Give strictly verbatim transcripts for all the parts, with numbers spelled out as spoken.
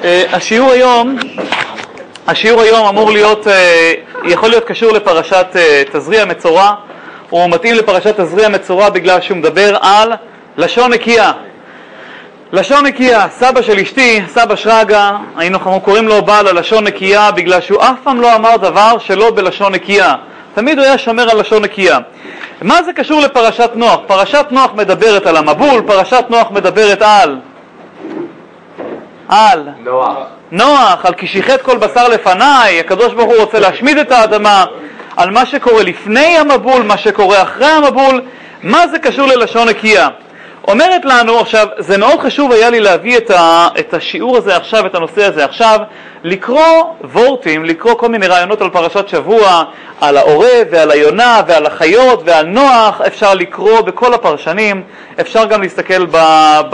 השיעור היום, השיעור היום אמור להיות, יכול להיות קשור לפרשת תזריע מצורע. הוא מתאים לפרשת תזריע מצורע בגלל שהוא מדבר על לשון נקייה. לשון נקייה, סבא של אשתי, סבא שרגא, היינו קוראים לו בעל הלשון נקייה בגלל שהוא אף פעם לא אמר דבר שלא בלשון נקייה. תמיד הוא היה שומר על לשון נקייה. מה זה קשור לפרשת נוח? פרשת נוח מדברת על המבול, פרשת נוח מדברת על על נוח. נוח, על כי שיחת כל בשר לפניי, הקדוש ברוך הוא רוצה להשמיד את האדמה, על מה שקורה לפני המבול, מה שקורה אחרי המבול. מה זה קשור ללשון נקייה? אומרת לנו עכשיו, זה מאוד חשוב היה לי להביא את, ה, את השיעור הזה עכשיו, את הנושא הזה עכשיו, לקרוא וורטים, לקרוא כל מיני רעיונות על פרשת שבוע, על העורב ועל היונה ועל החיות ועל נוח. אפשר לקרוא בכל הפרשנים, אפשר גם להסתכל ב, ב,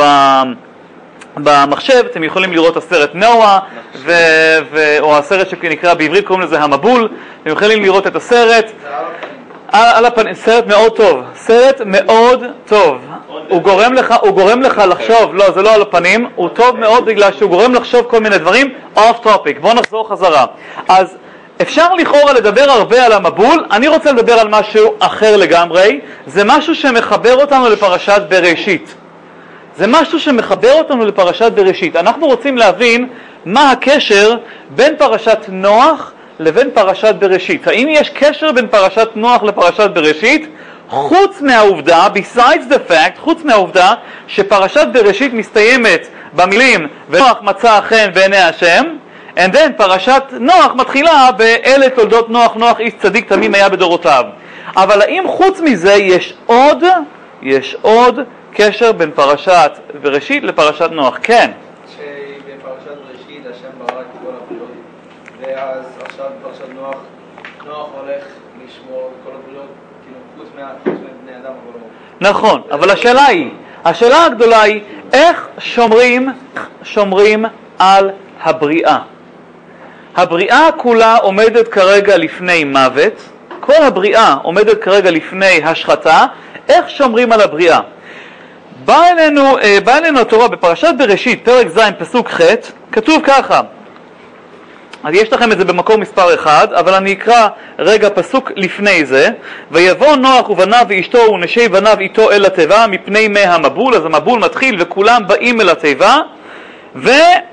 במחשב, אתם יכולים לראות הסרט נועה, ו, ו, או הסרט שנקרא בעברית קוראים לזה המבול, אתם יכולים לראות את הסרט. על, על הפנים, סרט מאוד טוב, סרט מאוד טוב. הוא גורם לך, הוא גורם לך לחשוב, לא, זה לא על הפנים, הוא טוב מאוד בגלל שהוא גורם לחשוב כל מיני דברים off topic. בואו נחזור חזרה. אז אפשר לכאורה לדבר הרבה על המבול, אני רוצה לדבר על משהו אחר לגמרי. זה משהו שמחבר אותנו לפרשת בראשית. זה משהו שמחבר אותנו לפרשת בראשית. אנחנו רוצים להבין מה הקשר בין פרשת נוח לבין פרשת בראשית. האם יש קשר בין פרשת נוח לפרשת בראשית? חוץ מהעובדה, besides the fact, חוץ מהעובדה שפרשת בראשית מסתיימת במילים ונוח מצא חן בעיני השם, and then פרשת נוח מתחילה באלה תולדות נוח, נוח איש צדיק תמים היה בדורותיו. אבל האם חוץ מזה יש עוד, יש עוד קשר בין פרשת בראשית לפרשת נוח? כן. שבפרשת בראשית השם ברא את כל הבריאות, ואז עכשיו בפרשת נוח, נוח הולך לשמור כל הבריאות, כאילו חוץ מבני אדם אבל לא. נכון, אבל השאלה היא, השאלה הגדולה היא, איך שומרים, שומרים על הבריאה? הבריאה כולה עומדת כרגע לפני מוות, כל הבריאה עומדת כרגע לפני השחתה. איך שומרים על הבריאה? בא אלינו, בא אלינו התורה בפרשת בראשית, פרק ז' פסוק ח', כתוב ככה. אז יש לכם את זה במקור מספר אחד, אבל אני אקרא רגע פסוק לפני זה. ויבוא נוח ובניו ואשתו ונשי בניו איתו אל התיבה מפני מי המבול. אז המבול מתחיל וכולם באים אל התיבה. ו...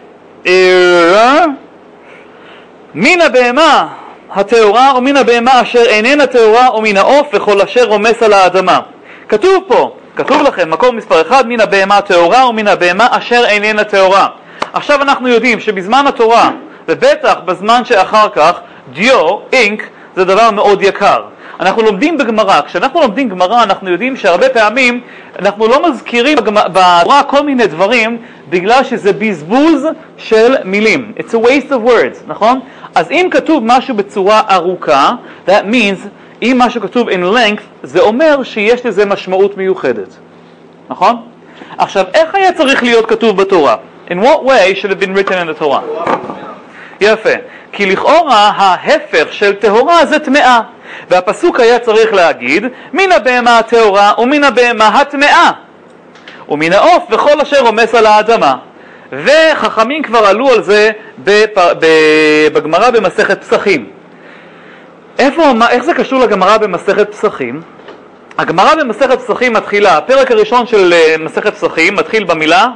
מן הבהמה התאורה ומן הבהמה אשר איננה תאורה ומן העוף וכל אשר רומס על האדמה. כתוב פה, כתוב לכם, מקור מספר אחד, מן הבהמה התאורה ומן הבהמה אשר איננה תאורה. עכשיו אנחנו יודעים שבזמן התורה, ובטח בזמן שאחר כך, דיו, אינק, זה דבר מאוד יקר. אנחנו לומדים בגמרא, כשאנחנו לומדים גמרא אנחנו יודעים שהרבה פעמים אנחנו לא מזכירים בתורה כל מיני דברים בגלל שזה בזבוז של מילים. It's a waste of words, נכון? אז אם כתוב משהו בצורה ארוכה, that means, אם משהו כתוב in length, זה אומר שיש לזה משמעות מיוחדת. נכון? עכשיו, איך היה צריך להיות כתוב בתורה? In what way should have been written in the Torah? יפה. כי לכאורה ההפך של טהורה זה טמאה. והפסוק היה צריך להגיד, מן הבהמה הטהורה ומן הבהמה הטמאה. ומן העוף וכל אשר רומס על האדמה. וחכמים כבר עלו על זה בגמרא במסכת פסחים. איפה, מה, איך זה קשור לגמרא במסכת פסחים? הגמרא במסכת פסחים מתחילה, הפרק הראשון של מסכת פסחים מתחיל במילה,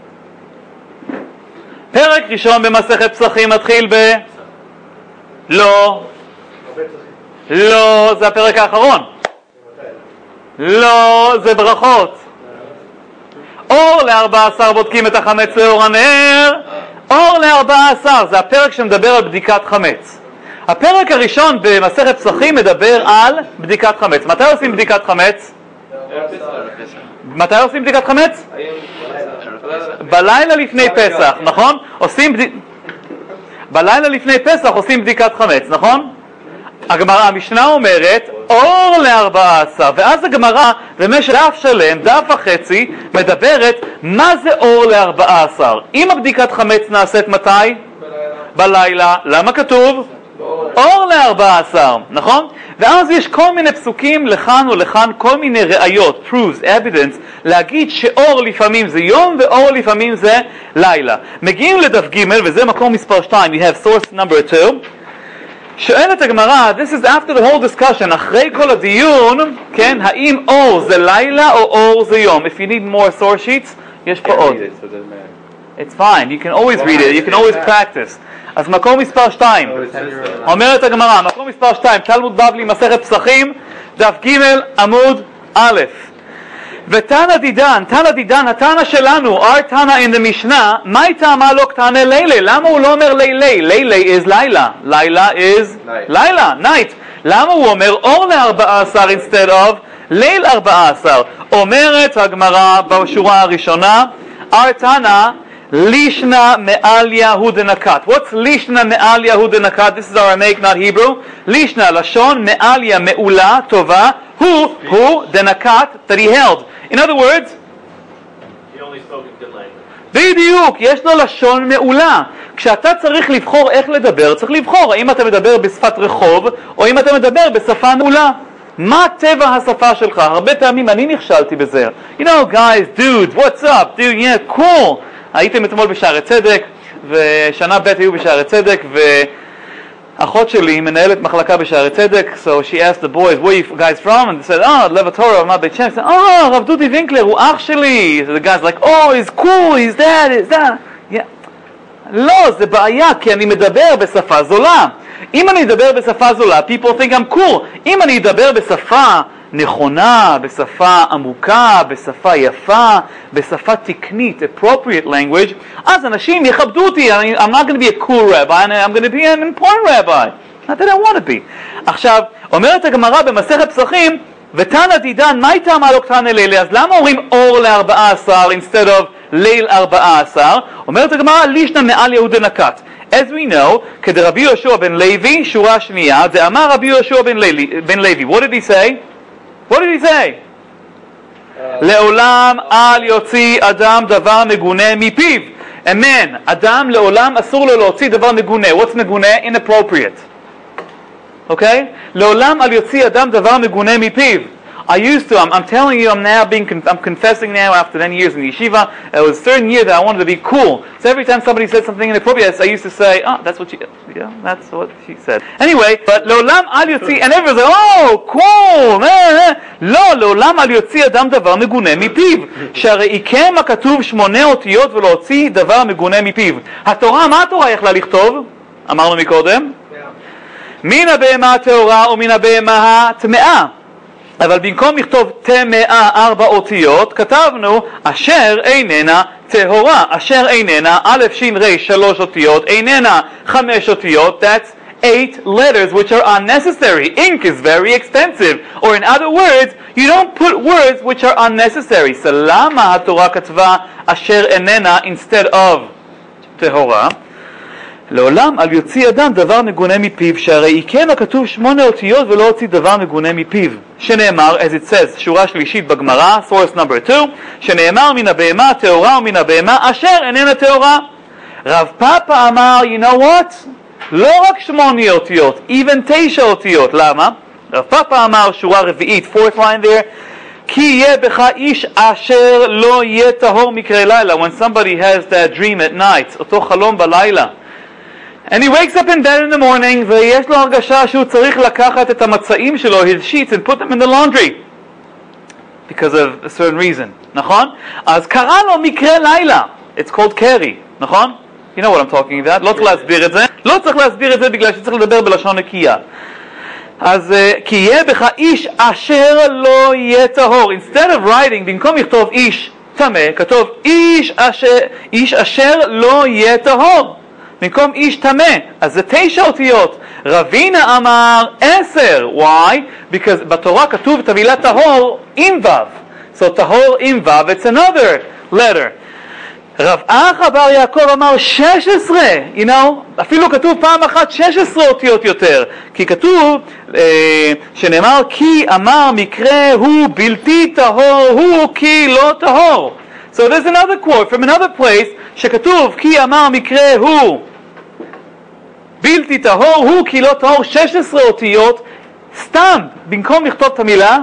פרק ראשון במסכת פסחים מתחיל ב... לא. לא, זה הפרק האחרון. לא, זה ברכות. אור לארבע עשר בודקים את החמץ לאור הנר. אור לארבע עשר, זה הפרק שמדבר על בדיקת חמץ. הפרק הראשון במסכת פסחים מדבר על בדיקת חמץ. מתי עושים בדיקת חמץ? מתי עושים בדיקת חמץ? בלילה לפני פסח, נכון? עושים בד... בלילה לפני פסח עושים בדיקת חמץ, נכון? הגמרא, המשנה אומרת אור לארבע עשר, ואז הגמרא במשך דף שלם, דף וחצי, מדברת מה זה אור לארבע עשר. אם הבדיקת חמץ נעשית מתי? בלילה. בלילה. למה כתוב? באור. אור לארבע עשר, נכון? ואז יש כל מיני פסוקים לכאן ולכאן, כל מיני ראיות, proofs, evidence, להגיד שאור לפעמים זה יום ואור לפעמים זה לילה. מגיעים לדף ג' וזה מקום מספר שתיים, you have source number two. שואלת הגמרא, this is after the whole discussion, אחרי כל הדיון, כן, האם אור זה לילה או אור זה יום? If you need more source sheets, יש פה עוד. It's fine, you can always read it, you can always practice. אז מקום מספר שתיים, אומרת הגמרא, מקום מספר שתיים, תלמוד בבלי, מסכת פסחים, דף ג' עמוד א'. ותנא דידן, תנא דידן, התנא שלנו, our תנא in the משנה, מה טעמה לא קטנה לילה? למה הוא לא אומר לילה? לילה is לילה, לילה is לילה, night. למה הוא אומר אור לארבע עשר instead of ליל ארבע עשר? אומרת הגמרא בשורה הראשונה, our תנא, לישנה מעל יהודנקת. What's לישנה מעל יהודנקת? This is Aramaic, not Hebrew. לישנה, לשון מעליה, מעולה, טובה, הוא, הוא, דנקת, that he held. In other words, he only spoke in good language. בדיוק, יש לו לשון מעולה. כשאתה צריך לבחור איך לדבר, צריך לבחור האם אתה מדבר בשפת רחוב, או אם אתה מדבר בשפה מעולה. מה טבע השפה שלך? הרבה פעמים אני נכשלתי בזה. You know, guys, dude, what's up? Dude, yeah, cool. הייתם אתמול בשערי צדק, ושנה ב' היו בשערי צדק, ואחות שלי מנהלת מחלקה בשערי צדק, so she asked the boys, where are you guys from? And they said, oh, Levatora, I'm not big chance. Oh, רב דודי וינקלר, הוא אח שלי. So the guy's like, oh, he's cool, he's that, he's that. Yeah. לא, זה בעיה, כי אני מדבר בשפה זולה. אם אני אדבר בשפה זולה, people think I'm cool. אם אני אדבר בשפה נכונה, בשפה עמוקה, בשפה יפה, בשפה תקנית, appropriate language, אז אנשים יכבדו אותי. I'm not going to be a cool rabbi, I'm going to be an important rabbi. Not that I want to be. עכשיו, אומרת הגמרא במסכת פסחים, ותנא דידן, מה הייתה מה לא קטנה לילה? אז למה אומרים אור לארבעה עשר instead of ליל ארבעה עשר? אומרת הגמרא, לישנה מעל יהודנקת. As we know, כדרבי יהושע בן לוי, שורה שנייה, זה אמר רבי יהושע בן לוי, בן לוי. What did he say? What did he say? לעולם אל יוציא אדם דבר מגונה מפיו. Amen. אדם לעולם אסור לו להוציא דבר מגונה. What's מגונה? Inappropriate. Okay? לעולם אל יוציא אדם דבר מגונה מפיו. I used to, I'm, I'm telling you, I'm now being, I'm confessing now after ten years in the yeshiva. It was a certain year that I wanted to be cool. So every time somebody said something inappropriate, I used to say, oh, that's what she, yeah, that's what she said. Anyway, but לעולם אל יוציא, and everyone's like, oh, cool, eh, לא, לעולם אל יוציא אדם דבר מגונה מפיו. שהרי עיקם הכתוב שמונה אותיות ולהוציא דבר מגונה מפיו. התורה, מה התורה יכלה לכתוב? אמרנו מקודם? מן הבהמה הטהורה ומן הבהמה הטמאה. אבל במקום לכתוב טמאה ארבע אותיות, כתבנו אשר איננה טהורה. אשר איננה, א' שין ר' שלוש אותיות, איננה חמש אותיות, that's eight letters which are unnecessary. Ink is very expensive. Or in other words, you don't put words which are unnecessary. So למה התורה כתבה אשר איננה instead of טהורה? לעולם אל יוציא אדם דבר מגונה מפיו, שהרי כן הכתוב שמונה אותיות ולא הוציא דבר מגונה מפיו. שנאמר, as it says, שורה שלישית בגמרא, source number two, שנאמר מן הבהמה הטהורה ומן הבהמה אשר איננה טהורה. רב פאפא אמר, you know what? לא רק שמונה אותיות, even תשע אותיות. למה? רב פאפא אמר, שורה רביעית, fourth line there, כי יהיה בך איש אשר לא יהיה טהור מקרה לילה. When somebody has that dream at night, אותו חלום בלילה, and he wakes up in bed in the morning, ויש לו הרגשה שהוא צריך לקחת את המצעים שלו, his sheets, and put them in the laundry. Because of a certain reason. נכון? אז קרה לו מקרה לילה. It's called carry. נכון? You know what I'm talking about. לא צריך להסביר את זה. לא צריך להסביר את זה בגלל שצריך לדבר בלשון נקייה. אז כי יהיה בך איש אשר לא יהיה טהור. Instead of writing, במקום לכתוב איש טמא, כתוב איש אשר, איש אשר לא יהיה טהור. במקום איש טמא, אז זה תשע אותיות. רבינה אמר עשר. Why? Because בתורה כתוב את המילה טהור עם וו. So טהור עם וו, it's another letter. רב אחא בר יעקב אמר שש עשרה. You know, אפילו כתוב פעם אחת שש עשרה אותיות יותר. כי כתוב אה, שנאמר כי אמר מקרה הוא בלתי טהור הוא כי לא טהור. So there's another quote from another place שכתוב כי אמר מקרה הוא בלתי טהור הוא כי לא טהור, שש עשרה אותיות, סתם, במקום לכתוב את המילה,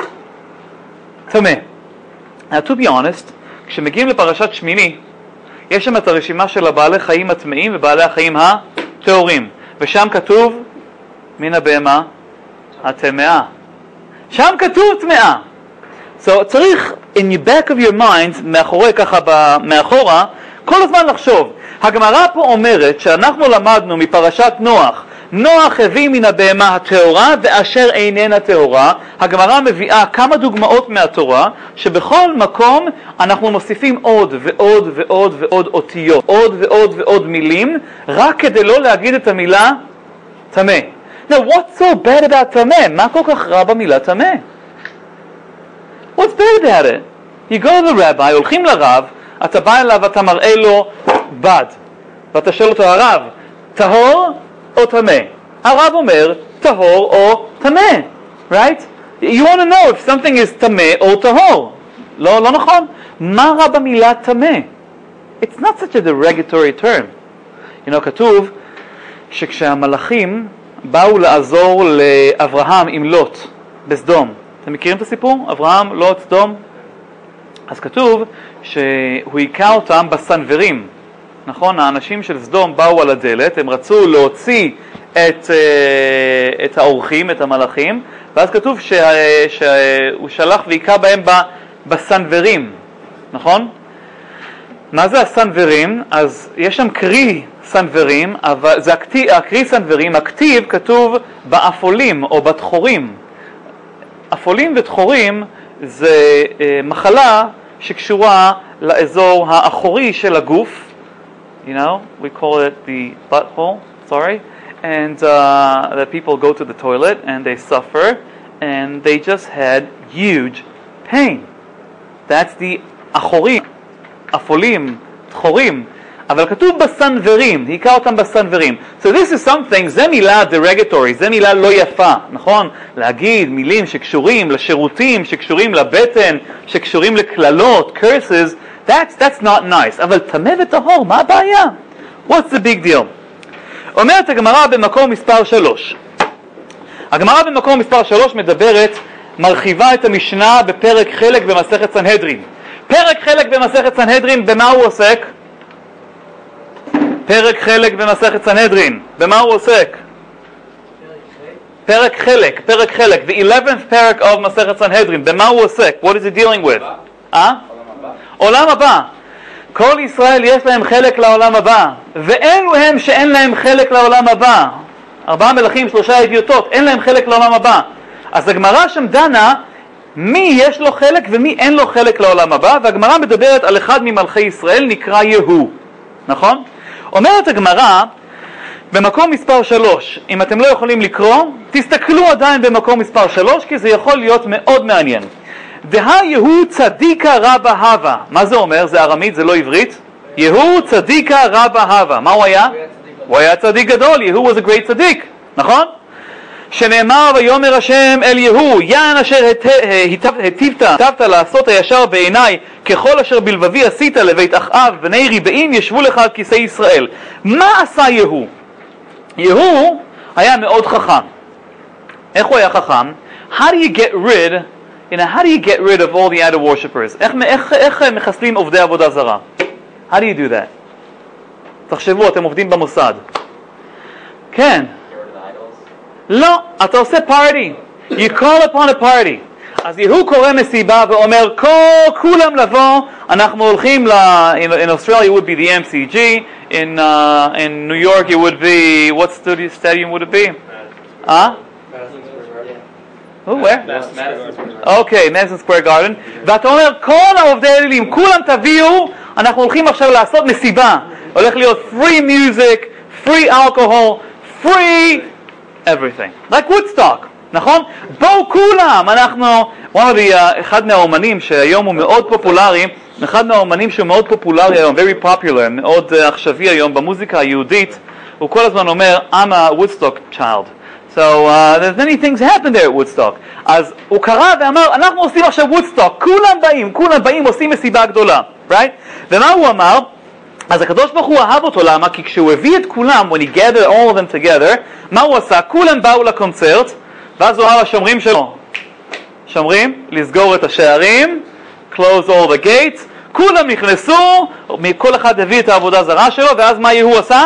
טמא. Now to be honest, כשמגיעים לפרשת שמיני, יש שם את הרשימה של הבעלי חיים הטמאים ובעלי החיים הטהורים, ושם כתוב מן הבהמה הטמאה. שם כתוב טמאה. So צריך in the back of your mind, מאחורי ככה מאחורה, כל הזמן לחשוב. הגמרא פה אומרת שאנחנו למדנו מפרשת נוח, נוח הביא מן הבהמה הטהורה ואשר איננה טהורה. הגמרא מביאה כמה דוגמאות מהתורה שבכל מקום אנחנו מוסיפים עוד ועוד ועוד ועוד אותיות, עוד ועוד ועוד מילים, רק כדי לא להגיד את המילה טמא. Now what's so bad about טמא? מה כל כך רע במילה טמא? What's bad about it? You go to the rabbi, הולכים לרב, אתה בא אליו ואתה מראה לו בד, ואתה שואל אותו, הרב, טהור או טמא? הרב אומר, טהור או טמא, right? You want to know if something is טמא או טהור. לא, לא נכון. מה רע במילה טמא? It's not such a derogatory term. You know, כתוב שכשהמלאכים באו לעזור לאברהם עם לוט בסדום, אתם מכירים את הסיפור? אברהם, לוט, סדום? אז כתוב שהוא היכה אותם בסנוורים. נכון, האנשים של סדום באו על הדלת, הם רצו להוציא את, את האורחים, את המלאכים, ואז כתוב שה, שהוא שלח והיכה בהם בסנוורים, נכון? מה זה הסנוורים? אז יש שם קרי סנוורים, אבל זה הכתיב, הקרי סנוורים, הכתיב כתוב באפולים או בתחורים. אפולים ותחורים זה מחלה שקשורה לאזור האחורי של הגוף. You know, we call it the butthole, sorry, and uh, the people go to the toilet and they suffer and they just had huge pain. That's the אחורים, אפולים, תחורים, אבל כתוב בסנוורים, היכה אותם בסנוורים. So this is something, זה מילה derogatory, זה מילה לא יפה, נכון? להגיד מילים שקשורים לשירותים, שקשורים לבטן, שקשורים לכללות, curses, That's, that's not nice. אבל טמא וטהור, מה הבעיה? What's the big deal? אומרת הגמרא במקום מספר שלוש. הגמרא במקום מספר שלוש מדברת, מרחיבה את המשנה בפרק חלק במסכת סנהדרין. פרק חלק במסכת סנהדרין, במה הוא עוסק? פרק חלק במסכת סנהדרין, במה הוא עוסק? פרק חלק, פרק חלק, the eleventh פרק of מסכת סנהדרין, במה הוא עוסק? What is it dealing with? אה? עולם הבא. כל ישראל יש להם חלק לעולם הבא, ואלו הם שאין להם חלק לעולם הבא. ארבעה מלכים, שלושה אביותות, אין להם חלק לעולם הבא. אז הגמרא שם דנה מי יש לו חלק ומי אין לו חלק לעולם הבא, והגמרא מדברת על אחד ממלכי ישראל נקרא יהוא, נכון? אומרת הגמרא במקום מספר שלוש, אם אתם לא יכולים לקרוא, תסתכלו עדיין במקום מספר שלוש, כי זה יכול להיות מאוד מעניין. דה יהוא צדיקה רבה הווה. מה זה אומר? זה ארמית, זה לא עברית. יהוא צדיקה רבה הווה. מה הוא היה? הוא היה צדיק גדול. יהוא was a great צדיק, נכון? שנאמר ויאמר השם אל יהוא, יען אשר היטיבת היטבת לעשות הישר בעיניי, ככל אשר בלבבי עשית לבית אחאב בני ריבעים ישבו לך על כיסא ישראל. מה עשה יהוא? יהוא היה מאוד חכם. איך הוא היה חכם? How do you get rid You know, how do you get rid of all the idol worshippers? איך, איך, איך מחסלים עובדי עבודה זרה? How do you do that? תחשבו, אתם עובדים במוסד. כן. לא, אתה עושה party. You call upon a party. אז יהוא קורא מסיבה ואומר, כל, כולם לבוא, אנחנו הולכים ל... In, in Australia it would be the M C G, in, uh, in New York it would be, what studio, stadium would it be? Huh? Oh, where? אוקיי, Madison Square Garden. ואתה אומר, כל העובדי האלילים, כולם תביאו, אנחנו הולכים עכשיו לעשות מסיבה. הולך להיות free music, free alcohol, free everything. Like Woodstock, נכון? בואו כולם, אנחנו... one of the, uh, אחד מהאומנים שהיום הוא מאוד פופולרי, אחד מהאומנים שהוא מאוד פופולרי היום, very popular, מאוד uh, עכשווי היום במוזיקה היהודית, הוא כל הזמן אומר, I'm a Woodstock child. So uh, there's many things happen there at Woodstock. אז הוא קרא ואמר, אנחנו עושים עכשיו Woodstock, כולם באים, כולם באים, עושים מסיבה גדולה, right? ומה הוא אמר? אז הקדוש ברוך הוא אהב אותו, למה? כי כשהוא הביא את כולם, when he gathered all of them together, מה הוא עשה? כולם באו לקונצרט, ואז הוא אמר לשומרים שלו, שומרים, לסגור את השערים, close all the gates, כולם נכנסו, כל אחד הביא את העבודה זרה שלו, ואז מה יהוא עשה?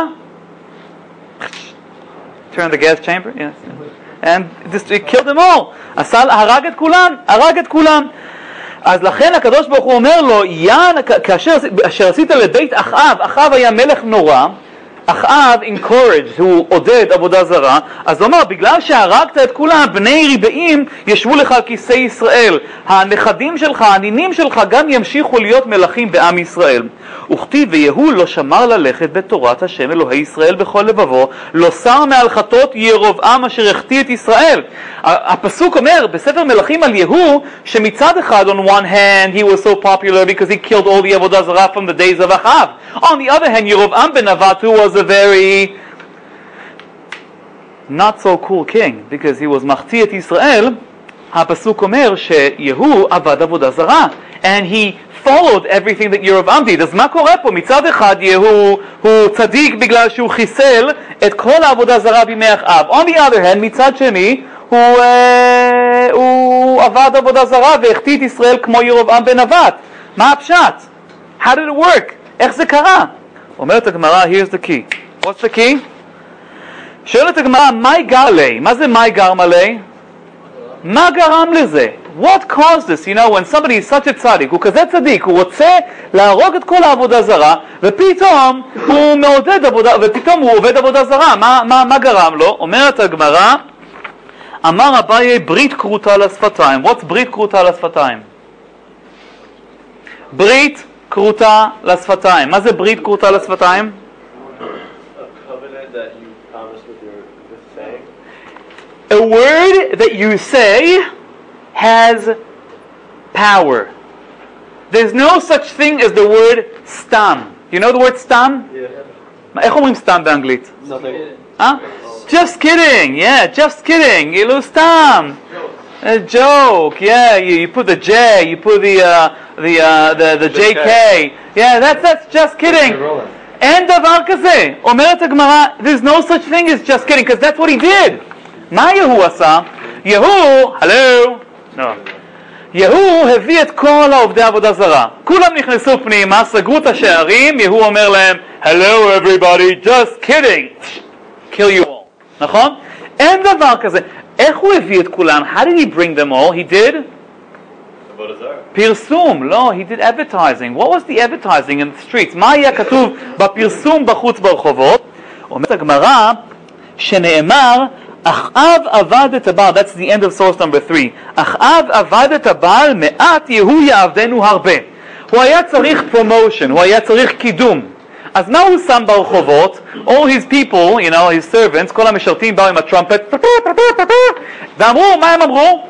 turn the gas chamber, yes. and this, it killed them all. עשה, הרג את כולם, הרג את כולם. אז לכן הקדוש ברוך הוא אומר לו, יען, כאשר עשית לבית אחאב, אחאב היה מלך נורא, אחאב encouraged, הוא עודד עבודה זרה, אז הוא אמר, בגלל שהרגת את כולם, בני ריבעים ישבו לך על כיסא ישראל, הנכדים שלך, הנינים שלך, גם ימשיכו להיות מלכים בעם ישראל. וכתיב, ויהוא לא שמר ללכת בתורת השם אלוהי ישראל בכל לבבו, לא שר מעל חטות ירבעם אשר החטיא את ישראל. הפסוק אומר בספר מלכים על יהוא, שמצד אחד, on one hand, he was so popular because he killed all the עבודה זרה from the days of Achav. On the other hand, ירבעם בן נבט, who was a very not so cool king, because he was מחטיא את ישראל, הפסוק אומר שיהוא עבד עבודה זרה, and he followed everything that Yerovam did. אז מה קורה פה? מצד אחד יהוא הוא צדיק בגלל שהוא חיסל את כל העבודה זרה בימי אחאב. On the other hand, מצד שני, הוא, אה, הוא עבד עבודה זרה והחטיא את ישראל כמו ירבעם בן נבט. מה הפשט? How did it work? איך זה קרה? אומרת הגמרא, here's the key. What's the key? שואלת הגמרא, מה גרם לי? מה זה מה גרם לי? מה גרם לזה? What caused this? You know, when somebody is such a tzaddik, הוא כזה צדיק, הוא רוצה להרוג את כל העבודה זרה, ופתאום הוא מעודד עבודה, ופתאום הוא עובד עבודה זרה. מה, מה, מה גרם לו? אומרת הגמרא, אמר אביי ברית כרותה לשפתיים. What's ברית כרותה לשפתיים? ברית כרותה לשפתיים. מה זה ברית כרותה לשפתיים? A word that you say has power. There's no such thing as the word stam. You know the word stam? Yeah. איך אומרים סתם באנגלית? Nothing. Huh? Just kidding. Yeah, just kidding. You stam. A joke. Yeah, you, you put the J, you put the uh, the uh, the the J K. Yeah, that's that's just kidding. אין דבר כזה. אומרת הגמרא, there's no such thing as just kidding, because that's what he did. מה יהוא עשה? יהוא, הלו, no. יהוא הביא את כל העובדי עבודה זרה. כולם נכנסו פנימה, סגרו את השערים, יהוא אומר להם, hello everybody, just kidding, kill you all. נכון? אין דבר כזה. איך הוא הביא את כולם? How did he bring them all? He did? פרסום, לא, he did advertising. What was the advertising in the streets? מה היה כתוב בפרסום בחוץ ברחובות? אומרת הגמרא שנאמר, אחאב עבד את הבעל, that's the end of source number three, אחאב עבד את הבעל מעט, יהוא יעבדנו הרבה. הוא היה צריך promotion, הוא היה צריך קידום. אז מה הוא שם ברחובות? All his people, you know, his servants, כל המשרתים באו עם הטרמפט, ואמרו, מה הם אמרו?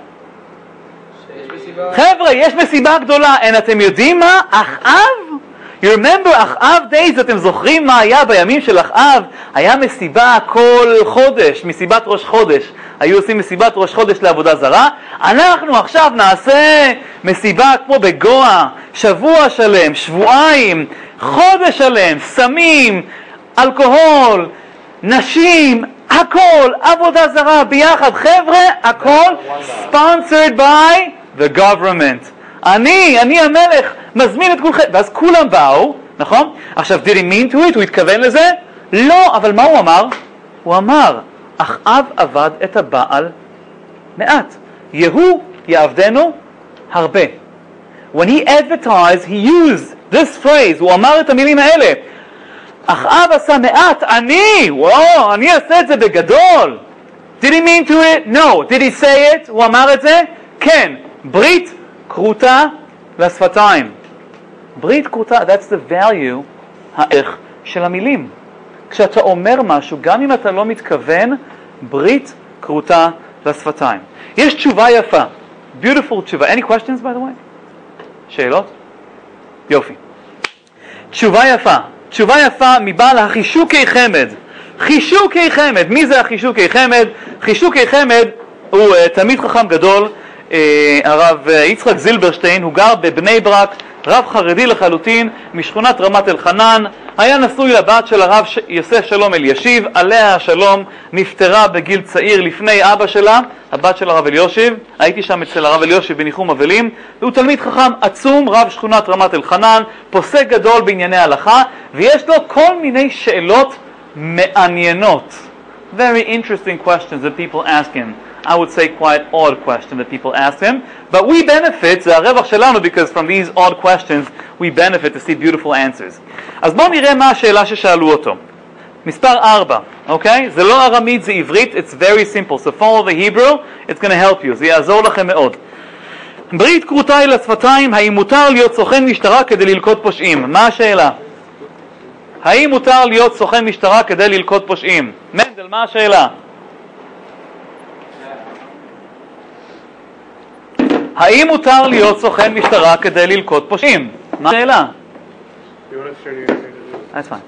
חבר'ה, יש מסיבה גדולה, and אתם יודעים מה? אחאב? You remember אחאב days, אתם זוכרים מה היה בימים של אחאב? היה מסיבה כל חודש, מסיבת ראש חודש. היו עושים מסיבת ראש חודש לעבודה זרה. אנחנו עכשיו נעשה מסיבה כמו בגואה, שבוע שלם, שבועיים, חודש שלם, סמים, אלכוהול, נשים, הכל, עבודה זרה ביחד. חבר'ה, הכל sponsored by the government. אני, אני המלך, מזמין את כולכם. ואז כולם באו, נכון? עכשיו, did he mean to it? הוא התכוון לזה? לא, אבל מה הוא אמר? הוא אמר, אחאב עבד את הבעל מעט. יהוא יעבדנו הרבה. When he advertised, he used this phrase, הוא אמר את המילים האלה. אחאב עשה מעט, אני, וואו, אני אעשה את זה בגדול. Did he mean to it? No. Did he say it? הוא אמר את זה? כן. ברית כרותה לשפתיים. ברית כרותה, that's the value, הערך של המילים. כשאתה אומר משהו, גם אם אתה לא מתכוון, ברית כרותה לשפתיים. יש תשובה יפה. Beautiful תשובה. Any questions by the way? שאלות? יופי. תשובה יפה. תשובה יפה מבעל החישוקי חמד. חישוקי חמד. מי זה החישוקי חמד? חישוקי חמד הוא uh, תלמיד חכם גדול, Uh, הרב uh, יצחק זילברשטיין, הוא גר בבני ברק, רב חרדי לחלוטין, משכונת רמת אלחנן, היה נשוי לבת של הרב ש... יוסף שלום אלישיב, עליה השלום, נפטרה בגיל צעיר לפני אבא שלה, הבת של הרב אלישיב. הייתי שם אצל הרב אלישיב בניחום אבלים, והוא תלמיד חכם עצום, רב שכונת רמת אלחנן, פוסק גדול בענייני הלכה, ויש לו כל מיני שאלות מעניינות. Very interesting questions that people ask him. I would say quite odd question that people ask him, but we benefit, זה הרווח שלנו, because from these odd questions we benefit to see beautiful answers. אז בואו נראה מה השאלה ששאלו אותו. מספר ארבע, אוקיי? זה לא ארמית, זה עברית, it's very simple. So follow the Hebrew, it's going to help you. זה יעזור לכם מאוד. ברית כרותה אל השפתיים, האם מותר להיות סוכן משטרה כדי ללכוד פושעים? מה השאלה? האם מותר להיות סוכן משטרה כדי ללכוד פושעים? מנדל, מה השאלה? האם מותר להיות סוכן משטרה כדי ללכוד פושעים? מה השאלה? That's fine.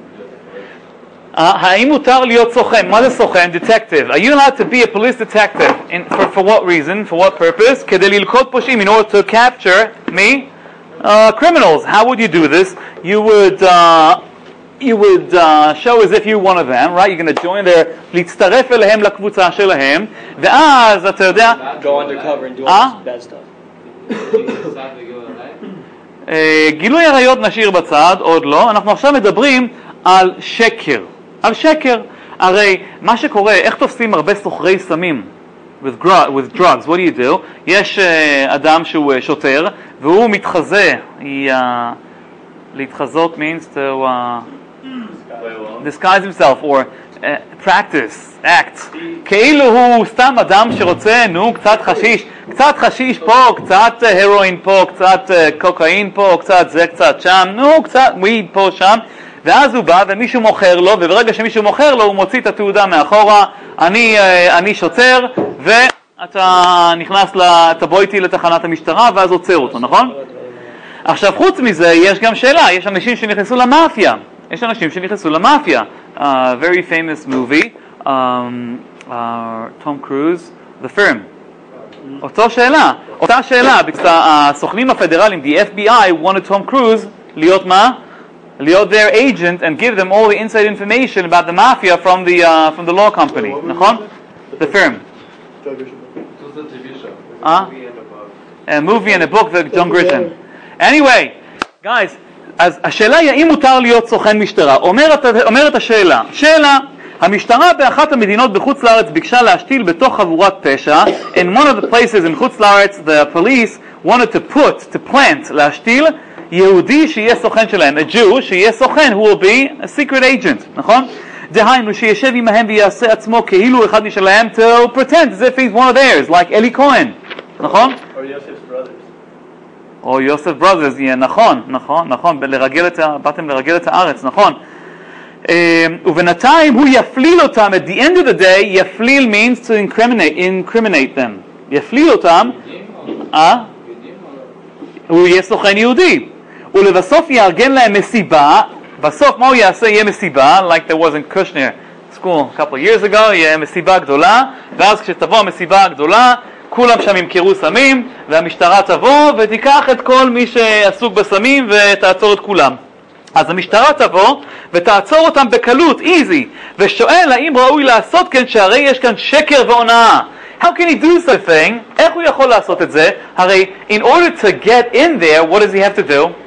האם מותר להיות סוכן? מה זה סוכן? Detective. Are you allowed to be a police detective? In, for, for what reason? For what purpose? כדי ללכוד פושעים, in order to capture me? Uh, criminals. How would you do this? You would... Uh, you would uh, show as if you're one of them, right? You're going to join their, להצטרף אליהם לקבוצה שלהם, ואז אתה יודע... Go undercover and do all this bad stuff. גילוי עריות נשאיר בצד, עוד לא. אנחנו עכשיו מדברים על שקר. על שקר. הרי מה שקורה, איך תופסים הרבה סוחרי סמים? With, with drugs, what do you do? יש uh, אדם שהוא uh, שוטר, והוא מתחזה. היא, uh, להתחזות means to... Uh, disguise himself or uh, practice, act. כאילו הוא סתם אדם שרוצה, נו, קצת חשיש, קצת חשיש פה, קצת הרואין פה, קצת קוקאין פה, קצת זה, קצת שם, נו, קצת וויד פה, שם. ואז הוא בא ומישהו מוכר לו, וברגע שמישהו מוכר לו הוא מוציא את התעודה מאחורה, אני, אני שוטר, ואתה נכנס, אתה בוא איתי לתחנת המשטרה ואז עוצר אותו, נכון? עכשיו חוץ מזה יש גם שאלה, יש אנשים שנכנסו למאפיה. יש אנשים שנכנסו למאפיה. Uh, very famous movie, um, uh, Tom Cruise, The Firm. אותו שאלה, אותה שאלה, הסוכנים הפדרליים, the F B I wanted Tom Cruise להיות מה? להיות their agent and give them all the inside information about the mafia from the, uh, from the law company, נכון? The Firm. Uh? A movie and a book with John Grisham. Anyway, guys, אז השאלה היא האם מותר להיות סוכן משטרה. אומרת, אומרת השאלה, שאלה, המשטרה באחת המדינות בחוץ לארץ ביקשה להשתיל בתוך חבורת פשע. In one of the places in חוץ לארץ, the police wanted to put, to plant, להשתיל יהודי שיהיה סוכן שלהם, a Jew שיהיה סוכן, who will be a secret agent, נכון? דהיינו שישב עמהם ויעשה עצמו כאילו אחד משלהם, to pretend as if he's one of theirs, like אלי כהן, נכון? Or Yosef's brothers. או יוסף ברודרס, נכון, נכון, נכון, לרגל את, באתם לרגל את הארץ, נכון. ובינתיים הוא יפליל אותם, at the end of the day, יפליל means to incriminate, incriminate them. יפליל אותם, אה? הוא יהיה סוכן יהודי. ולבסוף יארגן להם מסיבה, בסוף מה הוא יעשה? יהיה מסיבה, like there was in Kushner school a couple of years ago, יהיה מסיבה גדולה, ואז כשתבוא המסיבה הגדולה, כולם שם ימכרו סמים, והמשטרה תבוא ותיקח את כל מי שעסוק בסמים ותעצור את כולם. אז המשטרה תבוא ותעצור אותם בקלות, easy, ושואל האם ראוי לעשות כן, שהרי יש כאן שקר והונאה. How can he do such a thing? איך הוא יכול לעשות את זה? הרי in order to get in there, what does he have to do?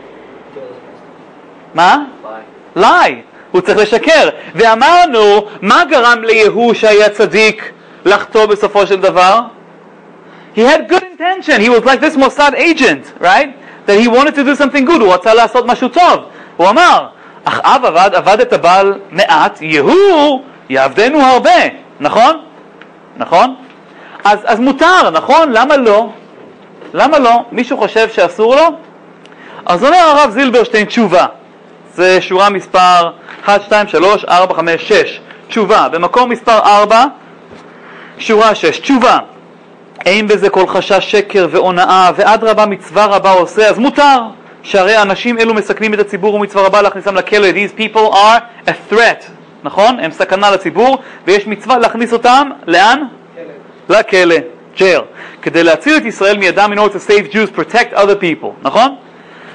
מה? lie. lie. הוא צריך לשקר. ואמרנו, מה גרם ליהוא שהיה צדיק לחטוא בסופו של דבר? He had good intention. He was like this Mossad agent, right? That he wanted to do something good. הוא רצה לעשות משהו טוב. הוא אמר, אך אב עבד, עבד את הבעל מעט, יהוא יעבדנו הרבה. נכון? נכון? אז, אז מותר, נכון? למה לא? למה לא? מישהו חושב שאסור לו? אז אומר הרב זילברשטיין תשובה. זה שורה מספר אחת, שתיים, שלוש, ארבע, חמש, שש. תשובה. במקום מספר ארבע, שורה שש. תשובה. אין בזה כל חשש שקר והונאה, ועד רבה מצווה רבה עושה, אז מותר. שהרי אנשים אלו מסכנים את הציבור ומצווה רבה להכניסם לכלא. These people are a threat. נכון? הם סכנה לציבור, ויש מצווה להכניס אותם, לאן? לכלא. jail. כדי להציל את ישראל מידם in order to save Jews, protect other people. נכון?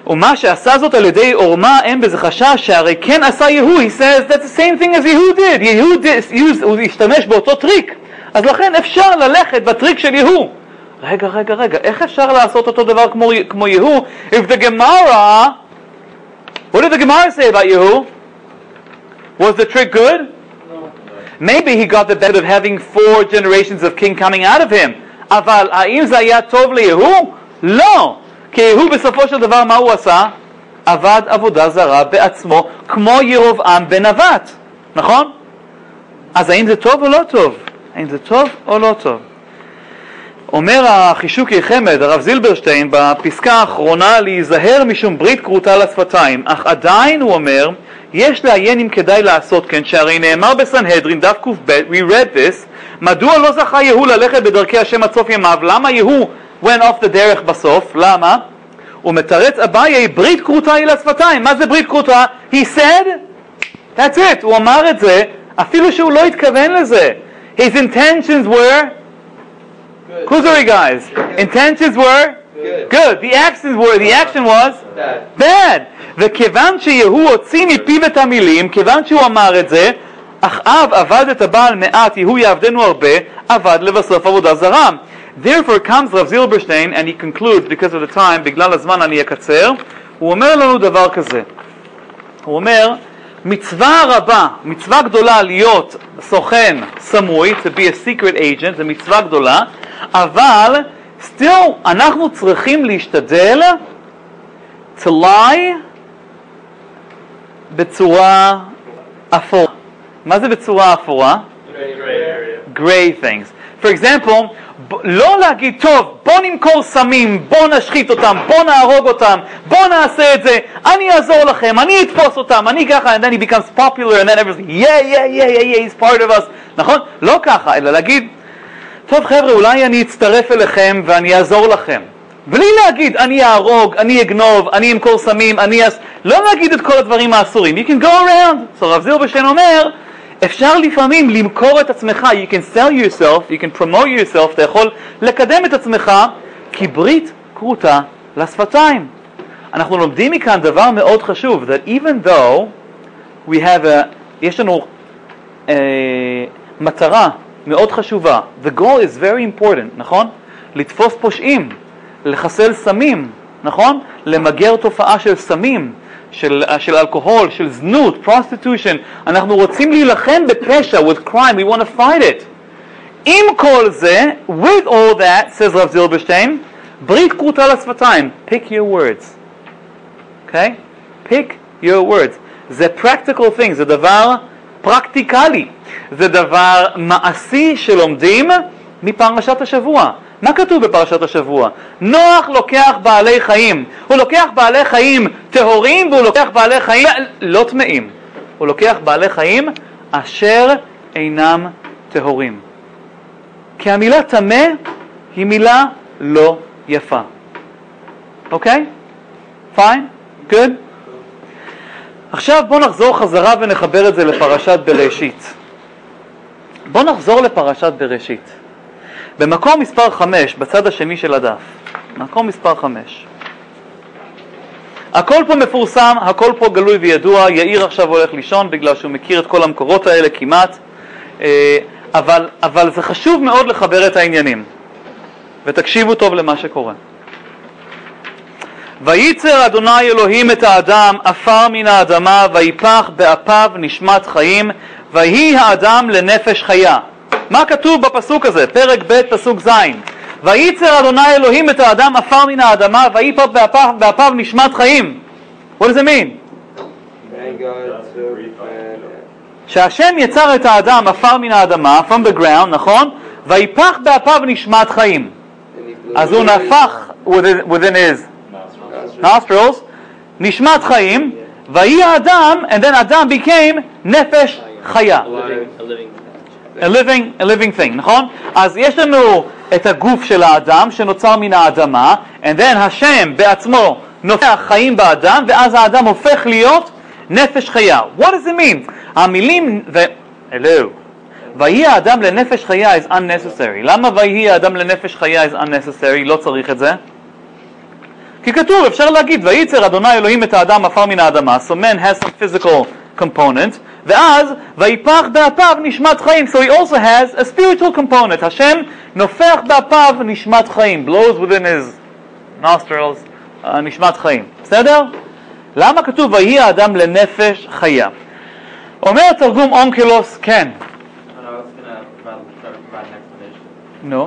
ומה שעשה זאת על ידי עורמה אין בזה חשש שהרי כן עשה יהוא. He says that's the same thing as יהוא did. יהוא did, הוא השתמש באותו טריק, אז לכן אפשר ללכת בטריק של יהוא. רגע, רגע, רגע, איך אפשר לעשות אותו דבר כמו, כמו יהוא? If the Gemara, what did the Gemara say about Yehu? Was the trick good? No. Maybe he got the benefit of having four generations of king coming out of him. אבל האם זה היה טוב ליהוא? לא. כי יהוא בסופו של דבר מה הוא עשה? עבד עבודה זרה בעצמו, כמו ירבעם בן נבט. נכון? אז האם זה טוב או לא טוב? האם זה טוב או לא טוב? אומר החישוקי חמד, הרב זילברשטיין, בפסקה האחרונה, להיזהר משום ברית כרותה לשפתיים, אך עדיין הוא אומר, יש לעיין אם כדאי לעשות כן, שהרי נאמר בסנהדרין, דף ק"ב, we read this, מדוע לא זכה יהוא ללכת בדרכי השם עד סוף ימיו? למה יהוא went off the דרך בסוף? למה? הוא מתרץ אביי, ברית כרותה היא לשפתיים. מה זה ברית כרותה? He said, that's it, הוא אמר את זה, אפילו שהוא לא התכוון לזה. His intentions were Kuzari guys, intentions were good. good. The actions were, the action was bad. bad. וכיוון שיהוא הוציא מפיו את המילים, כיוון שהוא אמר את זה, אחאב עבד את הבעל מעט, יהוא יעבדנו הרבה, עבד לבסוף עבודה זרה. Therefore comes Rav Zilberstein, and he concludes, because of the time, בגלל הזמן אני אקצר, הוא אומר לנו דבר כזה. הוא אומר, מצווה רבה, מצווה גדולה להיות סוכן סמוי, to be a secret agent, זה מצווה גדולה, אבל still אנחנו צריכים להשתדל to lie בצורה אפורה. מה זה בצורה אפורה? Gray, gray things. For example, לא להגיד, טוב, בוא נמכור סמים, בוא נשחית אותם, בוא נהרוג אותם, בוא נעשה את זה, אני אעזור לכם, אני אתפוס אותם, אני ככה, and then he becomes popular, and then everything, yeah, yeah, yeah, yeah, yeah, he's part of us. נכון? לא ככה, אלא להגיד, טוב חבר'ה, אולי אני אצטרף אליכם ואני אעזור לכם. בלי להגיד, אני אהרוג, אני אגנוב, אני אמכור סמים, אני אס... לא להגיד את כל הדברים האסורים. You can go around. So רב זילברשטיין אומר, אפשר לפעמים למכור את עצמך, you can sell yourself, you can promote yourself, אתה יכול לקדם את עצמך, כי ברית כרותה לשפתיים. אנחנו לומדים מכאן דבר מאוד חשוב, that even though we have a, יש לנו uh, מטרה מאוד חשובה, the goal is very important, נכון? לתפוס פושעים, לחסל סמים, נכון? למגר תופעה של סמים, של, של אלכוהול, של זנות, prostitution. אנחנו רוצים להילחם בפשע, with crime, we want to fight it. עם כל זה, with all that, says רב זילברשטיין, ברית כרותה לשפתיים, pick your words. Okay? pick your words. זה practical thing, זה דבר פרקטיקלי. זה דבר מעשי שלומדים מפרשת השבוע. מה כתוב בפרשת השבוע? נוח לוקח בעלי חיים. הוא לוקח בעלי חיים טהורים והוא לוקח בעלי חיים לא טמאים. הוא לוקח בעלי חיים אשר אינם טהורים. כי המילה טמא היא מילה לא יפה. אוקיי? פיין? גוד? עכשיו בוא נחזור חזרה ונחבר את זה לפרשת בראשית. בוא נחזור לפרשת בראשית. במקום מספר חמש, בצד השני של הדף. מקום מספר חמש. הכל פה מפורסם, הכל פה גלוי וידוע. יאיר עכשיו הולך לישון בגלל שהוא מכיר את כל המקורות האלה כמעט. אבל, אבל זה חשוב מאוד לחבר את העניינים. ותקשיבו טוב למה שקורה. וייצר אדוני אלוהים את האדם עפר מן האדמה ויפח באפיו נשמת חיים ויהי האדם לנפש חיה. מה כתוב בפסוק הזה? פרק ב' פסוק ז'. וייצר אדוני אלוהים את האדם עפר מן האדמה ויפח באפיו, באפיו נשמת חיים. What does it mean? שהשם יצר את האדם עפר מן האדמה, from the ground, נכון? ויפח באפיו נשמת חיים. אז הוא נפח within, within his nostrils, נשמת חיים, ויהי האדם, and then אדם became נפש חיה. A living, a living thing, נכון? אז יש לנו את הגוף של האדם שנוצר מן האדמה, and then השם בעצמו נופח חיים באדם, ואז האדם הופך להיות נפש חיה. What does it mean? המילים, ו... Hello. ויהי האדם לנפש חיה is unnecessary. למה ויהי האדם לנפש חיה is unnecessary? לא צריך את זה. כי כתוב, אפשר להגיד, וייצר אדוני אלוהים את האדם עפר מן האדמה, so man has some physical component, ואז, ויפח באפיו נשמת חיים, so he also has a spiritual component, השם נופח באפיו נשמת חיים, blows within his nostrils, uh, נשמת חיים, בסדר? למה כתוב, ויהי האדם לנפש חיה? אומר תרגום אונקלוס, כן. No.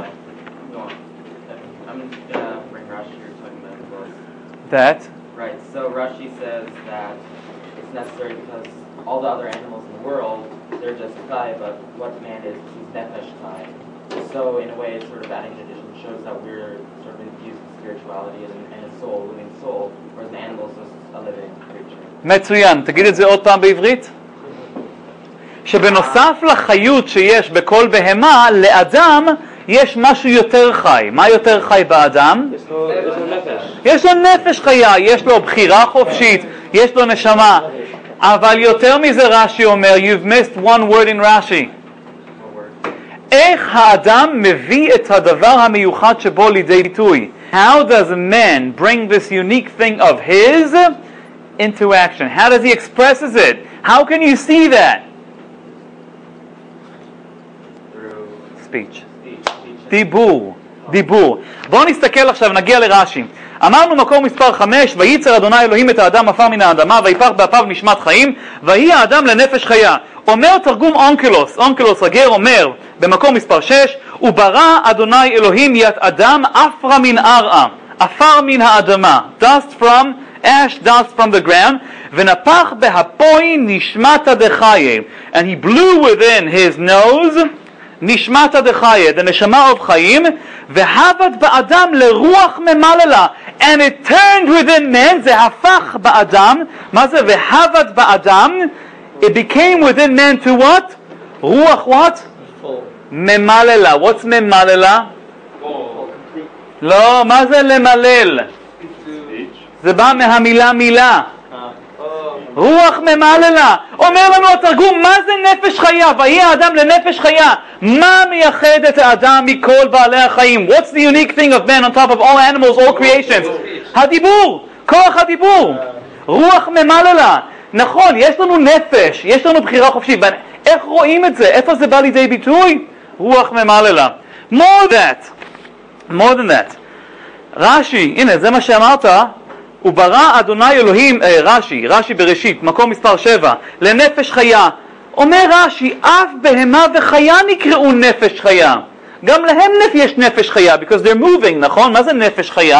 That? Right, so Rashi says that it's necessary because all the other animals in the world, they're just chai, but what man is, he's nefesh chai. So in a way, it's sort of adding an addition, shows that we're sort of infused with spirituality and, and a soul, living soul, whereas the animal is just a living creature. מצוין, תגיד את זה עוד פעם בעברית. שבנוסף לחיות שיש בכל בהמה, לאדם יש משהו יותר חי. מה יותר חי באדם? There's no, there's no nefesh. יש לו נפש חיה, יש לו בחירה חופשית, יש לו נשמה. אבל יותר מזה רש"י אומר, you've missed one word in Rashi. איך האדם מביא את הדבר המיוחד שבו לידי ביטוי? How does a man bring this unique thing of his into action? How does he express it? How can you see that? Through Speech. speech, speech. דיבור, דיבור. בואו נסתכל עכשיו, נגיע לרש"י. אמרנו מקור מספר חמש, וייצר אדוני אלוהים את האדם עפר מן האדמה, ויפח באפיו נשמת חיים, ויהי האדם לנפש חיה. אומר תרגום אונקלוס, אונקלוס הגר אומר במקור מספר שש, וברא אדוני אלוהים ית אדם עפרה מן ארעה, עפר מן האדמה, dust from, ash dust from the ground, ונפח בהפוי נשמתא דחיה, and he blew within his nose, נשמתא דחיה, the נשמה of חיים, והבד באדם לרוח ממללה, and it turned within man, זה הפך באדם, מה זה? והבד באדם, it became within man to what? רוח what? ממללה. what's ממללה? לא, מה זה למלל? זה בא מהמילה מילה. רוח ממללה. אומר לנו התרגום, מה זה נפש חיה? ויהי האדם לנפש חיה. מה מייחד את האדם מכל בעלי החיים? What's the unique thing of man on top of all animals, all creations? הדיבור, כוח הדיבור. רוח ממללה. נכון, יש לנו נפש, יש לנו בחירה חופשית. איך רואים את זה? איפה זה בא לידי ביטוי? רוח ממללה. More that. More than that. רש"י, הנה, זה מה שאמרת. וברא אדוני אלוהים, אה, רש"י, רש"י בראשית, מקום מספר שבע, לנפש חיה. אומר רש"י, אף בהמה וחיה נקראו נפש חיה. גם להם יש נפש חיה, because they're moving, נכון? מה זה נפש חיה?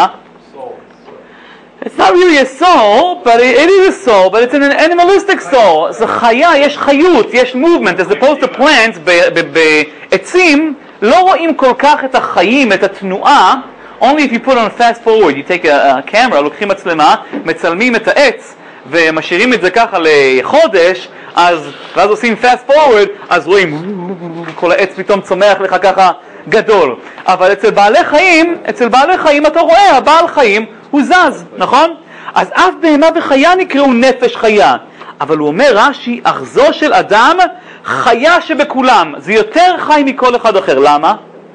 It's not really a soul, but it, it is a soul, but it's an animalistic soul. זה חיה, יש חיות, יש movement, as opposed to plants, בעצים, לא רואים כל כך את החיים, את התנועה, only if you put on fast forward, you take a, a camera, לוקחים מצלמה, מצלמים את העץ, ומשאירים את זה ככה לחודש, אז, ואז עושים fast forward, אז רואים, כל העץ פתאום צומח לך ככה גדול. אבל אצל בעלי חיים, אצל בעלי חיים אתה רואה, הבעל חיים הוא זז, נכון? אז אף בהמה וחיה נקראו נפש חיה. אבל הוא אומר רש"י, אך זו של אדם חיה שבכולם. זה יותר חי מכל אחד אחר. למה?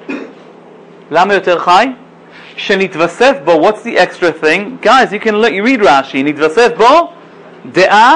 למה יותר חי? שנתווסף בו, what's the extra thing? Guys, you can let you read רש"י. נתווסף בו דעה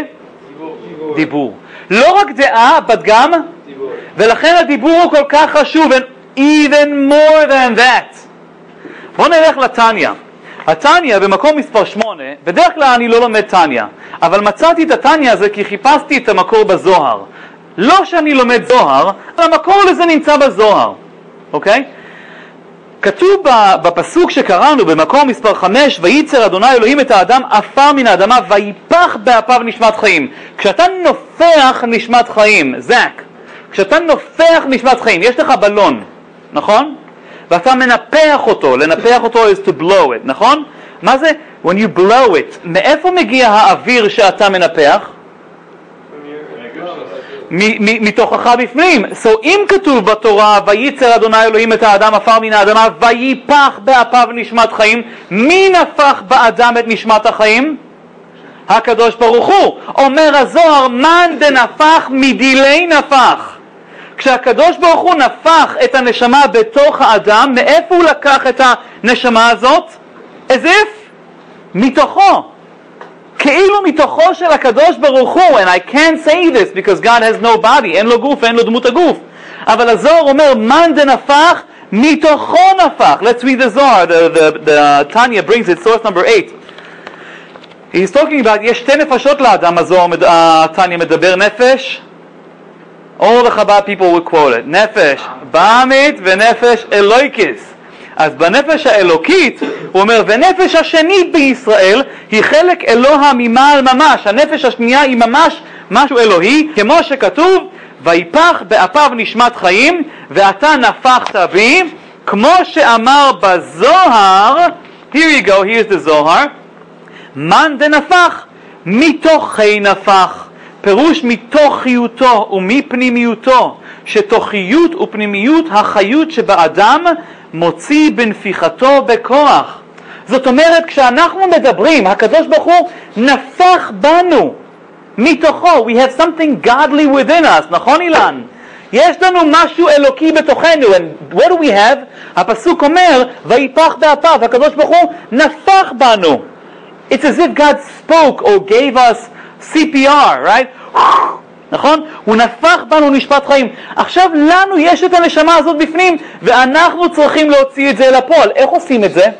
ודיבור. לא רק דעה, but גם דיבור. ולכן הדיבור הוא כל כך חשוב, and even more than that. בואו נלך לתניא. התניא במקום מספר שמונה, בדרך כלל אני לא לומד תניא, אבל מצאתי את התניא הזה כי חיפשתי את המקור בזוהר. לא שאני לומד זוהר, אבל המקור לזה נמצא בזוהר. אוקיי? כתוב בפסוק שקראנו במקום מספר חמש, וייצר אדוני אלוהים את האדם עפר מן האדמה ויפח באפיו נשמת חיים. כשאתה נופח נשמת חיים, זק, כשאתה נופח נשמת חיים, יש לך בלון, נכון? ואתה מנפח אותו, לנפח אותו is to blow it, נכון? מה זה? When you blow it, מאיפה מגיע האוויר שאתה מנפח? מתוכך בפנים. So אם כתוב בתורה וייצר אדוני אלוהים את האדם עפר מן האדמה ויפח באפיו נשמת חיים, מי נפח באדם את נשמת החיים? הקדוש ברוך הוא. אומר הזוהר, מאן דנפח מדילי נפח. כשהקדוש ברוך הוא נפח את הנשמה בתוך האדם, מאיפה הוא לקח את הנשמה הזאת? as if מתוכו. כאילו מתוכו של הקדוש ברוך הוא, and I can't say this because God has no body, אין לו גוף, אין לו דמות הגוף. אבל הזוהר אומר, מן דנפח, מתוכו נפח. Let's read the Zohar, the, the, the Tanya brings it, source number eight. He's talking about, יש שתי נפשות לאדם, הזוהר, התניא מדבר נפש. All the Chabad people would quote it. נפש בעמית ונפש אלוהיקיס. אז בנפש האלוקית, הוא אומר, ונפש השנית בישראל היא חלק אלוה ממעל ממש. הנפש השנייה היא ממש משהו אלוהי, כמו שכתוב, ויפח באפיו נשמת חיים, ואתה נפחת בי, כמו שאמר בזוהר, here you go, here's the Zohar, מן דנפח, מתוכי נפח. פירוש מתוכיותו ומפנימיותו, שתוכיות ופנימיות החיות שבאדם מוציא בנפיחתו בכוח. זאת אומרת, כשאנחנו מדברים, הקדוש ברוך הוא נפח בנו מתוכו. We have something godly within us, נכון אילן? יש לנו משהו אלוקי בתוכנו, and what do we have? הפסוק אומר, ויפח באפיו, הקדוש ברוך הוא נפח בנו. It's as if God spoke or gave us C P R, right? נכון? הוא נפח בנו נשמת חיים. עכשיו לנו יש את הנשמה הזאת בפנים, ואנחנו צריכים להוציא את זה לפועל. איך עושים את זה?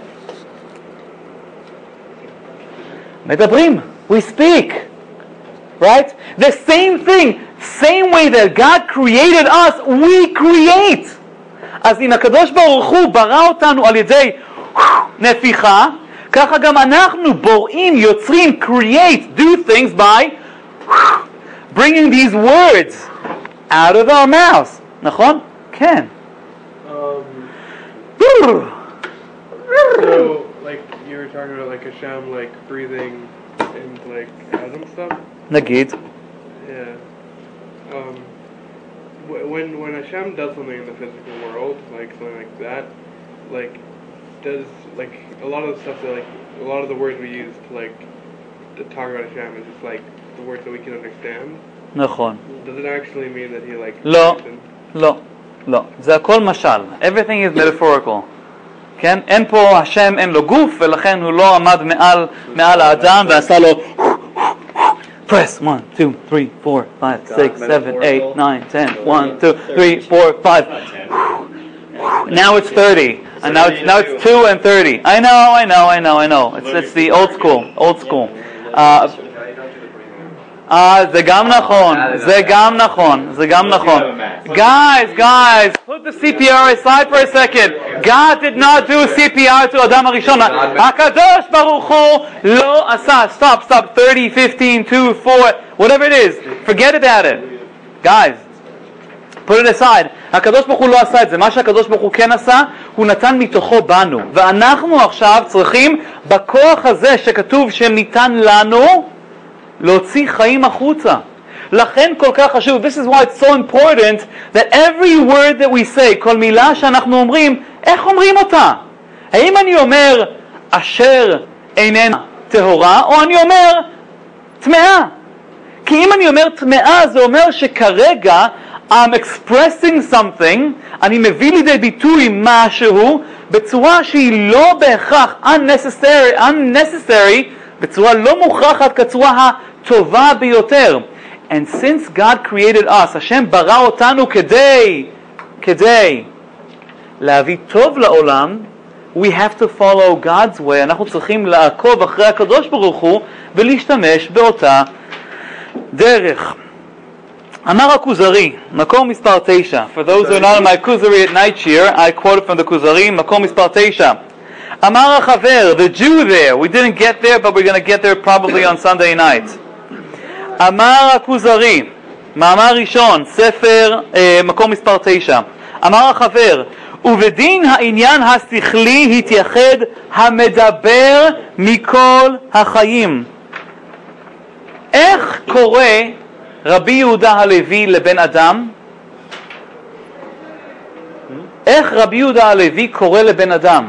מדברים. We speak. Right? The same thing, same way that God created us, we create. אז אם הקדוש ברוך הוא ברא אותנו על ידי נפיחה, ככה גם אנחנו בוראים, יוצרים, create, do things by bringing these words out of our mouths. נכון? כן. Um, so, like, you were talking about, like, Hashem, like, breathing and, like, Adam stuff? נגיד. Yeah. Um, when, when Hashem does something in the physical world, like, something like that, like, does, like, a lot of the stuff that, like, a lot of the words we use to, like, to talk about Hashem is just, like, the words that we can understand. נכון. Does it actually mean that he, like... לא, לא, לא. זה הכל משל. Everything is metaphorical. כן? אין פה השם, אין לו גוף, ולכן הוא לא עמד מעל, מעל האדם ועשה לו press, one, two, three, four, five, six, seven, eight, nine, ten, one, two, three, four, five. Now it's thirty. And now it's, now it's two and thirty. I know, I know, I know, I know. It's, it's the old school, old school. Uh, אה, זה גם נכון, זה גם נכון, זה גם נכון. Guys, guys, put the C P R aside for a second. God did not do C P R to אדם הראשון. הקדוש ברוך הוא לא עשה. Stop, stop, thirty, fifteen, two, four, whatever it is. Forget about it. Guys, put it aside. הקדוש ברוך הוא לא עשה את זה. מה שהקדוש ברוך הוא כן עשה, הוא נתן מתוכו בנו. ואנחנו עכשיו צריכים, בכוח הזה שכתוב שניתן לנו, להוציא חיים החוצה. לכן כל כך חשוב, this is why it's so important that every word that we say, כל מילה שאנחנו אומרים, איך אומרים אותה? האם אני אומר אשר איננה טהורה, או אני אומר טמאה? כי אם אני אומר טמאה, זה אומר שכרגע I'm expressing something, אני מביא לידי ביטוי משהו, בצורה שהיא לא בהכרח unnecessary, unnecessary, בצורה לא מוכרחת, כצורה הטובה ביותר. And since God created us, השם ברא אותנו כדי, כדי להביא טוב לעולם, we have to follow God's way. אנחנו צריכים לעקוב אחרי הקדוש ברוך הוא ולהשתמש באותה דרך. אמר הכוזרי, מקום מספר תשע. For those who are not on my Kuzari at night cheer, I quote from the Kuzari, מקום מספר תשע. אמר החבר, the Jew there, we didn't get there, but we're going to get there probably on Sunday night. אמר הכוזרי, מאמר ראשון, ספר, אה, מקום מספר תשע. אמר החבר, ובדין העניין השכלי התייחד המדבר מכל החיים. איך קורא רבי יהודה הלוי לבן אדם? איך רבי יהודה הלוי קורא לבן אדם?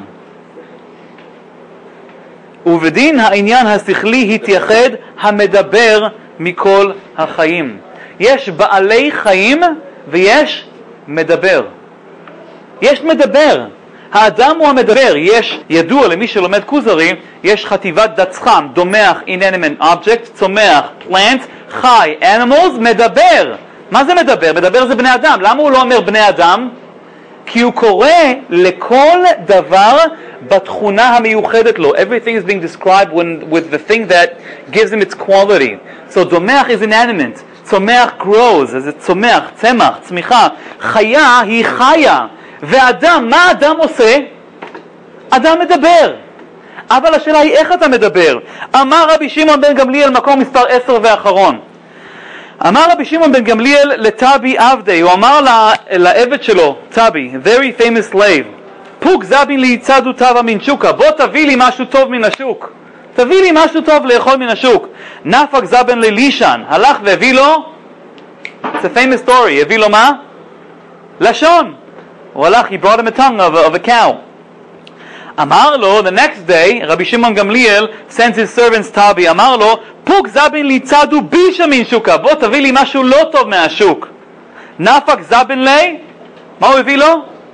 ובדין העניין השכלי התייחד המדבר מכל החיים. יש בעלי חיים ויש מדבר. יש מדבר. האדם הוא המדבר. יש, ידוע למי שלומד כוזרי, יש חטיבת דצחם, דומח, inanimate object, צומח, plant, חי, animals, מדבר. מה זה מדבר? מדבר זה בני אדם. למה הוא לא אומר בני אדם? כי הוא קורא לכל דבר בתכונה המיוחדת לו. Everything is being described when, with the thing that gives him its quality. So דומח is inanimate. צומח grows, זה צומח, צמח, צמיחה. חיה היא חיה. ואדם, מה אדם עושה? אדם מדבר. אבל השאלה היא איך אתה מדבר? אמר רבי שמעון בן גמליאל, מקום מספר עשר ואחרון. אמר רבי שמעון בן גמליאל לטבי עבדי, הוא אמר לעבד שלו, טבי, very famous slave, פוק זבין לי צדו טבה מן שוקה, בוא תביא לי משהו טוב מן השוק. תביא לי משהו טוב לאכול מן השוק. נפק זבן ללישן, הלך והביא לו, it's a famous story, הביא לו מה? לשון. הוא הלך, he brought him a tongue of a, of a cow. אמר לו, the next day, רבי שמעון גמליאל sends his servants טבי, אמר לו, פוק זבין לי צדו בישה מן שוקה, בוא תביא לי משהו לא טוב מהשוק. נפק זבין לי, מה הוא הביא לו?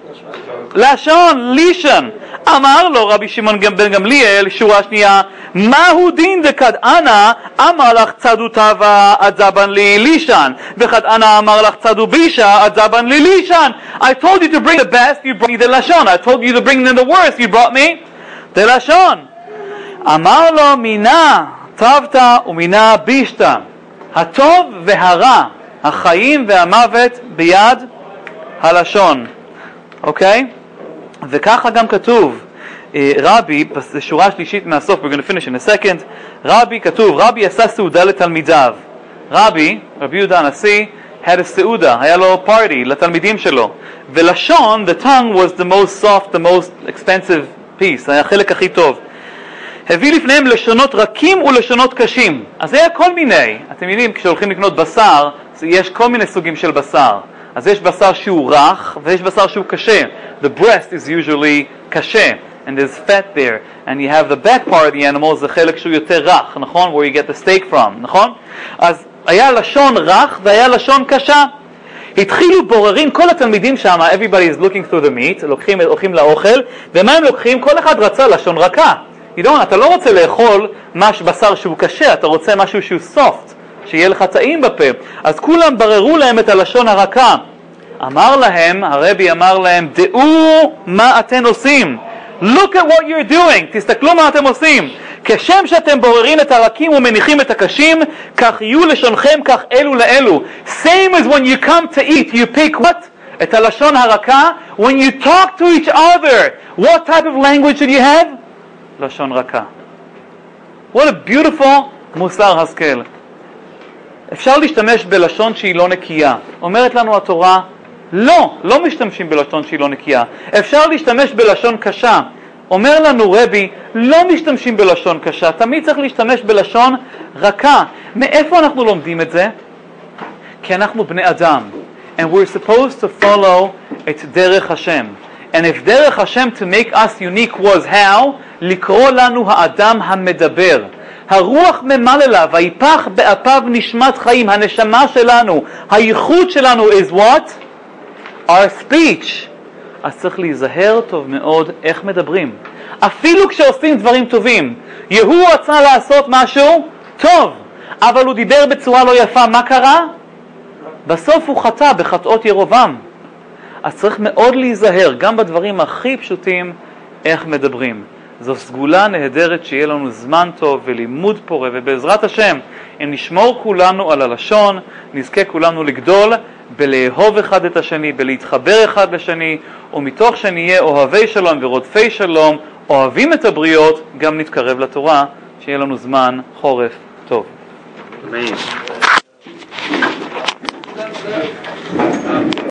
לשון, לישן. אמר לו רבי שמעון בן גמליאל, שורה שנייה, מהו דין דקד אנא אמר לך צדו טבה עד זבן לי לישן, וקד אנא אמר לך צדו בישה עד זבן לי לישן. I told you to bring the best, you brought me the לשון. I told you to bring in the worst, you brought me the לשון. אמר לו, מינה טבתה ומינה בישתה, הטוב והרע, החיים והמוות ביד הלשון. אוקיי? וככה גם כתוב, רבי, בשורה השלישית מהסוף, we're going to finish in a second, רבי כתוב, רבי עשה סעודה לתלמידיו. רבי, רבי יהודה הנשיא, had a סעודה, היה לו party לתלמידים שלו. ולשון, the tongue was the most soft, the most expensive piece, היה החלק הכי טוב. הביא לפניהם לשונות רכים ולשונות קשים. אז היה כל מיני, אתם יודעים, כשהולכים לקנות בשר, יש כל מיני סוגים של בשר. אז יש בשר שהוא רך ויש בשר שהוא קשה. The breast is usually קשה, and there's fat there. And you have the back part of the animal, זה חלק שהוא יותר רך, נכון? Where you get the steak from, נכון? אז היה לשון רך והיה לשון קשה. התחילו בוררים, כל התלמידים שם, everybody is looking through the meat, לוקחים, לוקחים לאוכל, ומה הם לוקחים? כל אחד רצה לשון רכה. You don't, אתה לא רוצה לאכול מש בשר שהוא קשה, אתה רוצה משהו שהוא soft. שיהיה לך טעים בפה. אז כולם בררו להם את הלשון הרכה. אמר להם, הרבי אמר להם, דעו מה אתם עושים. Look at what you're doing. תסתכלו מה אתם עושים. כשם שאתם בוררים את הרכים ומניחים את הקשים, כך יהיו לשונכם כך אלו לאלו. Same as when you come to eat, you pick what? את הלשון הרכה. When you talk to each other, what type of language should you have? לשון רכה. What a beautiful מוסר השכל. אפשר להשתמש בלשון שהיא לא נקייה. אומרת לנו התורה, לא, לא משתמשים בלשון שהיא לא נקייה. אפשר להשתמש בלשון קשה. אומר לנו רבי, לא משתמשים בלשון קשה. תמיד צריך להשתמש בלשון רכה. מאיפה אנחנו לומדים את זה? כי אנחנו בני אדם. And we're supposed to follow את דרך השם. And if דרך השם to make us unique was how? לקרוא לנו האדם המדבר. הרוח ממללה ויפח באפיו נשמת חיים, הנשמה שלנו, הייחוד שלנו is what? Our speech. אז צריך להיזהר טוב מאוד איך מדברים. אפילו כשעושים דברים טובים. יהוא רצה לעשות משהו טוב, אבל הוא דיבר בצורה לא יפה. מה קרה? בסוף הוא חטא בחטאות ירובעם. אז צריך מאוד להיזהר, גם בדברים הכי פשוטים, איך מדברים. זו סגולה נהדרת שיהיה לנו זמן טוב ולימוד פורה, ובעזרת השם, אם נשמור כולנו על הלשון, נזכה כולנו לגדול בלאהוב אחד את השני, בלהתחבר אחד לשני, ומתוך שנהיה אוהבי שלום ורודפי שלום, אוהבים את הבריות, גם נתקרב לתורה, שיהיה לנו זמן חורף טוב. אמן.